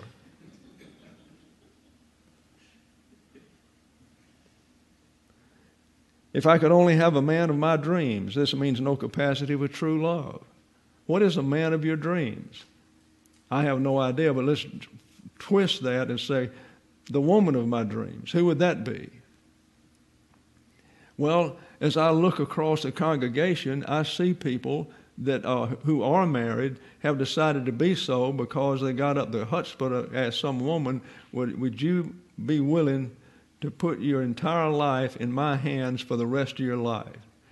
If I could only have a man of my dreams, this means no capacity for true love. What is a man of your dreams? I have no idea, but let's twist that and say, the woman of my dreams. Who would that be? Well, as I look across the congregation, I see people that uh, who are married have decided to be so because they got up their chutzpah to ask some woman, would, would you be willing to put your entire life in my hands for the rest of your life?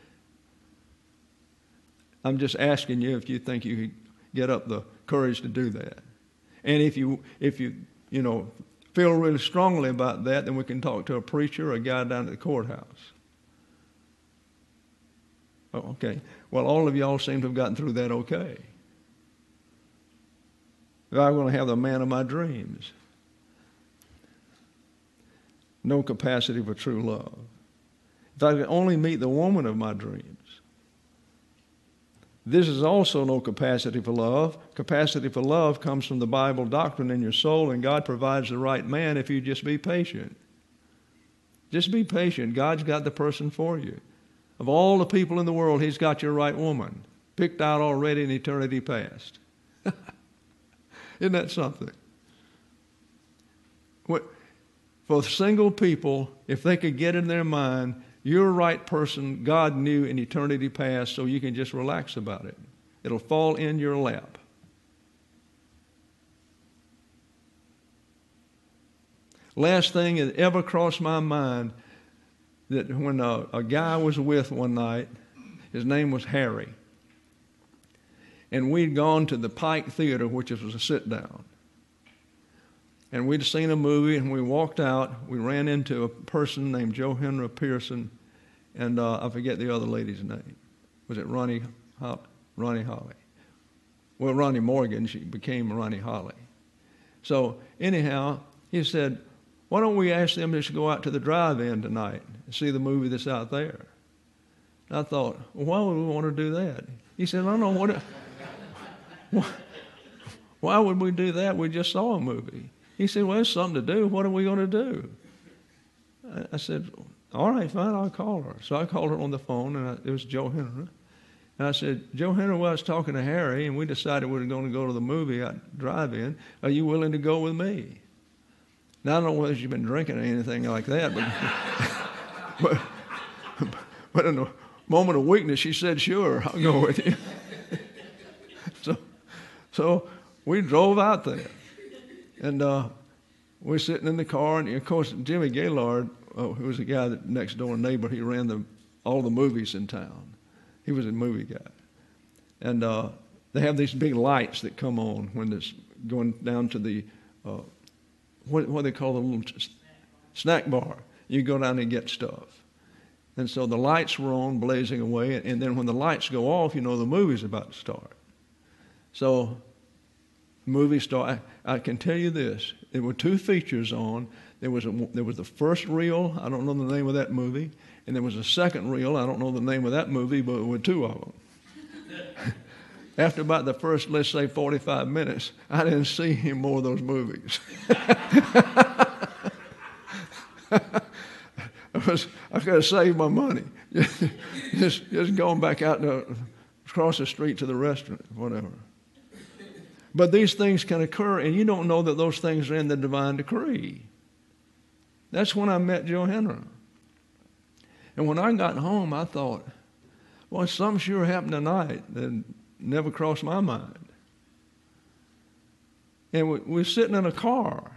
I'm just asking you if you think you could get up the courage to do that. And if you, if you, you know, feel really strongly about that, then we can talk to a preacher or a guy down at the courthouse. Oh, okay. Well, all of y'all seem to have gotten through that okay. I'm going to have the man of my dreams. No capacity for true love. If I could only meet the woman of my dreams. This is also no capacity for love. Capacity for love comes from the Bible doctrine in your soul, and God provides the right man if you just be patient. Just be patient. God's got the person for you. Of all the people in the world, He's got your right woman, picked out already in eternity past. Isn't that something? What, for single people, if they could get in their mind, you're the right person God knew in eternity past, so you can just relax about it. It'll fall in your lap. Last thing that ever crossed my mind, that when a, a guy was with one night, his name was Harry, and we'd gone to the Pike Theater, which was a sit-down. And we'd seen a movie, and we walked out. We ran into a person named Joe Henry Pearson, and uh, I forget the other lady's name. Was it Ronnie, Ho- Ronnie Holly? Well, Ronnie Morgan. She became Ronnie Holly. So anyhow, he said, why don't we ask them to go out to the drive-in tonight and see the movie that's out there? And I thought, well, why would we want to do that? He said, I don't know what. It, why would we do that? We just saw a movie. He said, well, there's something to do. What are we going to do? I said, all right, fine, I'll call her. So I called her on the phone, and I, it was Joe Henry. And I said, Joe Henry, well, I was talking to Harry, and we decided we were going to go to the movie at drive-in. Are you willing to go with me? Now, I don't know whether she's been drinking or anything like that, but, but, but in a moment of weakness, she said, sure, I'll go with you. so, so we drove out there. And uh, we're sitting in the car, and of course, Jimmy Gaylord, oh, who was a guy that next door neighbor, he ran the, all the movies in town. He was a movie guy. And uh, they have these big lights that come on when it's going down to the, uh, what, what they call the little snack bar. You go down and get stuff. And so the lights were on, blazing away, and then when the lights go off, you know the movie's about to start. So movie star. I, I can tell you this: there were two features on. There was a, there was the first reel. I don't know the name of that movie, and there was a second reel. I don't know the name of that movie, but there were two of them. After about the first, let's say, forty-five minutes, I didn't see any more of those movies. I was I could have saved my money, just just going back out to, across the street to the restaurant, whatever. But these things can occur, and you don't know that those things are in the divine decree. That's when I met Joe Henry. And when I got home, I thought, well, something sure happened tonight that never crossed my mind. And we, we were sitting in a car.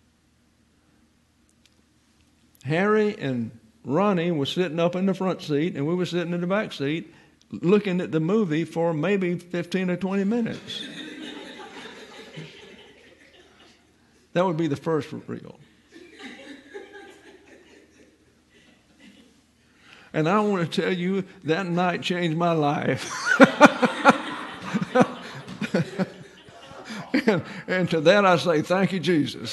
Harry and Ronnie were sitting up in the front seat, and we were sitting in the back seat looking at the movie for maybe fifteen or twenty minutes. That would be the first reel. And I want to tell you, that night changed my life. and, and to that I say, thank you, Jesus.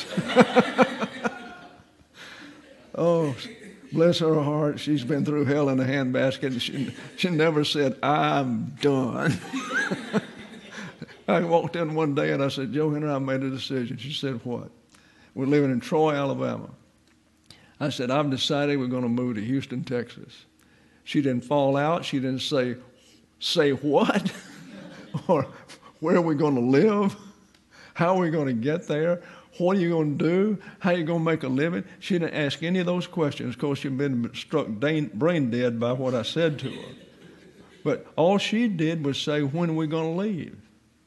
Oh, bless her heart. She's been through hell in a handbasket, and she, she never said, I'm done. I walked in one day and I said, Joe Henry, I made a decision. She said, what? We're living in Troy, Alabama. I said, I've decided we're going to move to Houston, Texas. She didn't fall out. She didn't say, say what? Or where are we going to live? How are we going to get there? What are you going to do? How are you going to make a living? She didn't ask any of those questions. Of course, she'd been struck brain dead by what I said to her. But all she did was say, when are we going to leave?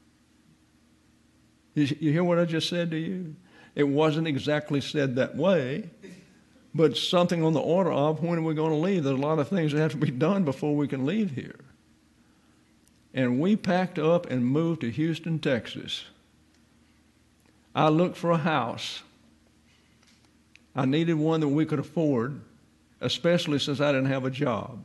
You hear what I just said to you? It wasn't exactly said that way, but something on the order of, when are we going to leave? There's a lot of things that have to be done before we can leave here. And we packed up and moved to Houston, Texas. I looked for a house. I needed one that we could afford, especially since I didn't have a job.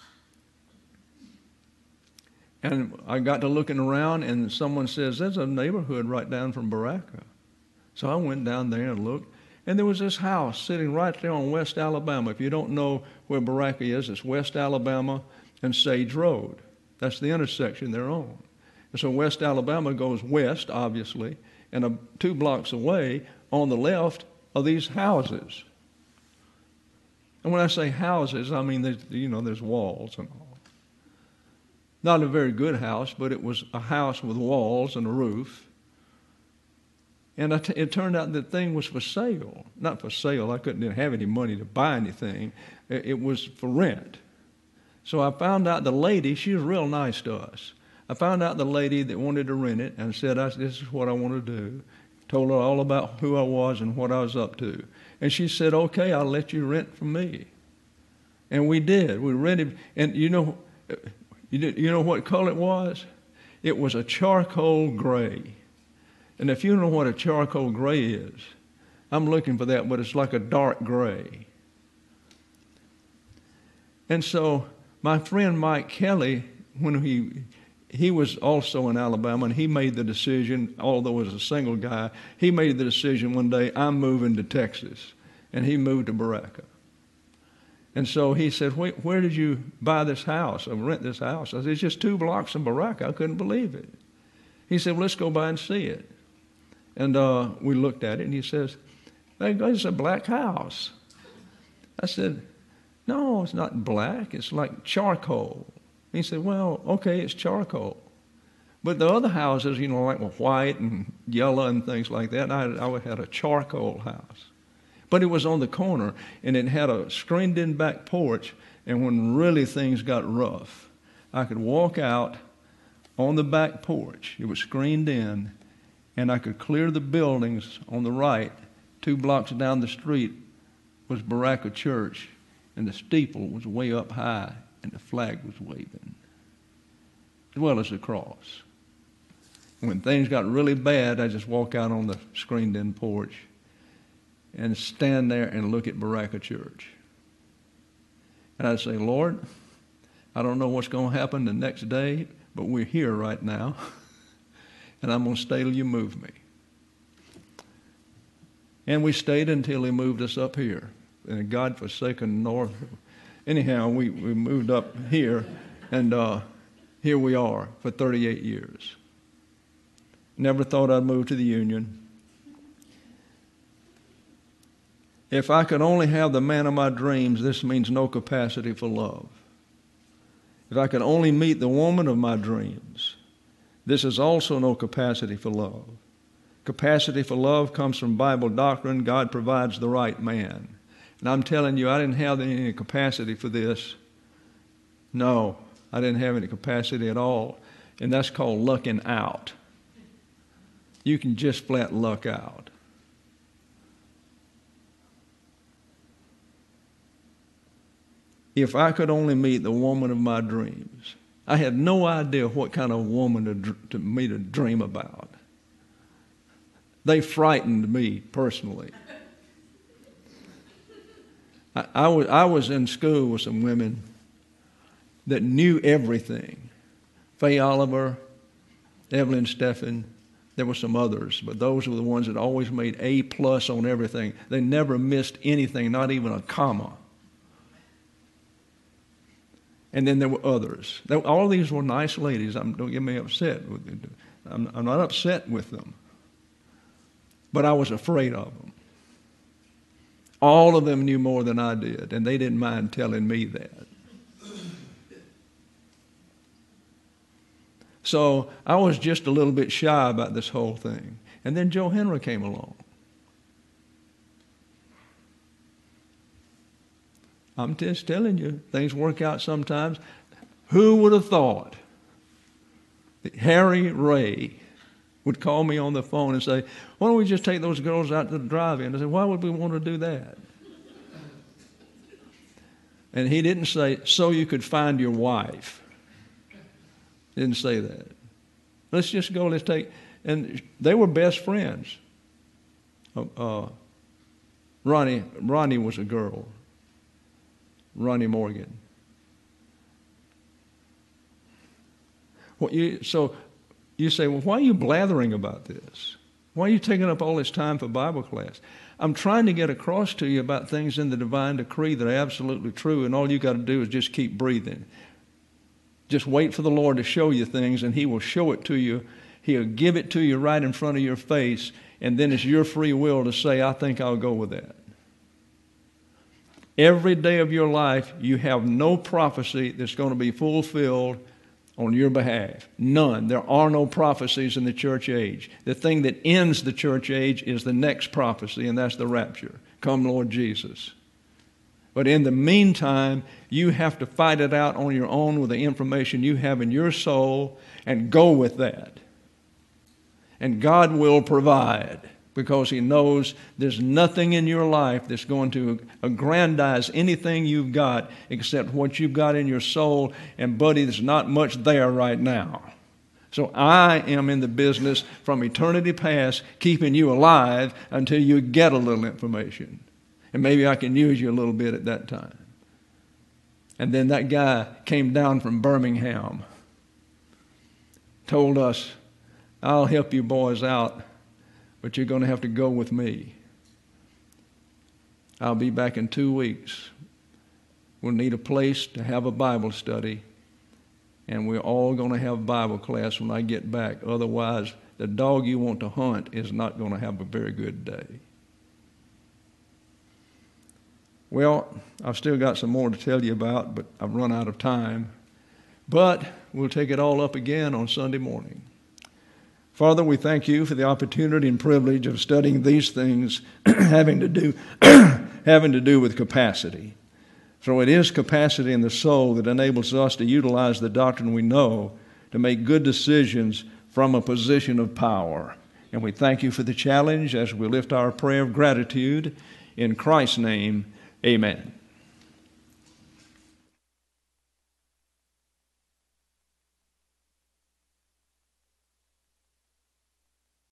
And I got to looking around, and someone says, there's a neighborhood right down from Baraka. So I went down there and looked, and there was this house sitting right there on West Alabama. If you don't know where Baraka is, it's West Alabama and Sage Road. That's the intersection they're on. And so West Alabama goes west, obviously, and a, two blocks away on the left are these houses. And when I say houses, I mean, there's, you know, there's walls and all. Not a very good house, but it was a house with walls and a roof. And I t- it turned out the thing was for sale. Not for sale. I couldn't didn't have any money to buy anything. It, it was for rent. So I found out the lady, she was real nice to us. I found out the lady that wanted to rent it and said, I, this is what I want to do. Told her all about who I was and what I was up to. And she said, okay, I'll let you rent from me. And we did. We rented. And you know, you, did, you know what color it was? It was a charcoal gray. And if you know what a charcoal gray is, I'm looking for that, but it's like a dark gray. And so my friend Mike Kelly, when he he was also in Alabama, and he made the decision, although he was a single guy, he made the decision one day, I'm moving to Texas. And he moved to Baraka. And so he said, where, where did you buy this house or rent this house? I said, it's just two blocks from Baraka. I couldn't believe it. He said, well, let's go by and see it. And uh, we looked at it, and he says, hey, it's a black house. I said, no, it's not black. It's like charcoal. He said, well, okay, it's charcoal. But the other houses, you know, like were white and yellow and things like that. I, I had a charcoal house. But it was on the corner, and it had a screened-in back porch, and when really things got rough, I could walk out on the back porch. It was screened in, and I could clear the buildings on the right. Two blocks down the street was Baraka Church, and the steeple was way up high, and the flag was waving, as well as the cross. When things got really bad, I just walk out on the screened-in porch and stand there and look at Baraka Church. And I'd say, Lord, I don't know what's going to happen the next day, but we're here right now, and I'm going to stay till you move me. And we stayed until he moved us up here in a God-forsaken north. Anyhow, we, we moved up here, and uh, here we are for thirty-eight years. Never thought I'd move to the Union. If I could only have the man of my dreams, this means no capacity for love. If I could only meet the woman of my dreams, this is also no capacity for love. Capacity for love comes from Bible doctrine. God provides the right man. And I'm telling you, I didn't have any capacity for this. No, I didn't have any capacity at all. And that's called lucking out. You can just flat luck out. If I could only meet the woman of my dreams. I had no idea what kind of woman to, to me to dream about. They frightened me personally. I, I, was, I was in school with some women that knew everything. Faye Oliver, Evelyn Steffen, there were some others, but those were the ones that always made A plus on everything. They never missed anything, not even a comma. And then there were others. They, all of these were nice ladies. I'm, don't get me upset. I'm, I'm not upset with them. But I was afraid of them. All of them knew more than I did, and they didn't mind telling me that. So I was just a little bit shy about this whole thing. And then Joe Henry came along. I'm just telling you, things work out sometimes. Who would have thought that Harry Ray would call me on the phone and say, why don't we just take those girls out to the drive-in? I said, why would we want to do that? And he didn't say, so you could find your wife. He didn't say that. Let's just go, let's take, and they were best friends. Uh, Ronnie, Ronnie was a girl. Ronnie Morgan. Well, you, so you say, well, why are you blathering about this? Why are you taking up all this time for Bible class? I'm trying to get across to you about things in the divine decree that are absolutely true, and all you got to do is just keep breathing. Just wait for the Lord to show you things, and He will show it to you. He'll give it to you right in front of your face, and then it's your free will to say, I think I'll go with that. Every day of your life, you have no prophecy that's going to be fulfilled on your behalf. None. There are no prophecies in the church age. The thing that ends the church age is the next prophecy, and that's the rapture. Come, Lord Jesus. But in the meantime, you have to fight it out on your own with the information you have in your soul and go with that. And God will provide, because He knows there's nothing in your life that's going to aggrandize anything you've got except what you've got in your soul. And buddy, there's not much there right now. So I am in the business from eternity past, keeping you alive until you get a little information. And maybe I can use you a little bit at that time. And then that guy came down from Birmingham, told us, I'll help you boys out, but you're going to have to go with me. I'll be back in two weeks. We'll need a place to have a Bible study, and we're all going to have Bible class when I get back. Otherwise, the dog you want to hunt is not going to have a very good day. Well, I've still got some more to tell you about, but I've run out of time. But we'll take it all up again on Sunday morning. Father, we thank you for the opportunity and privilege of studying these things having to do having to do with capacity. So it is capacity in the soul that enables us to utilize the doctrine we know to make good decisions from a position of power. And we thank you for the challenge as we lift our prayer of gratitude. In Christ's name, amen.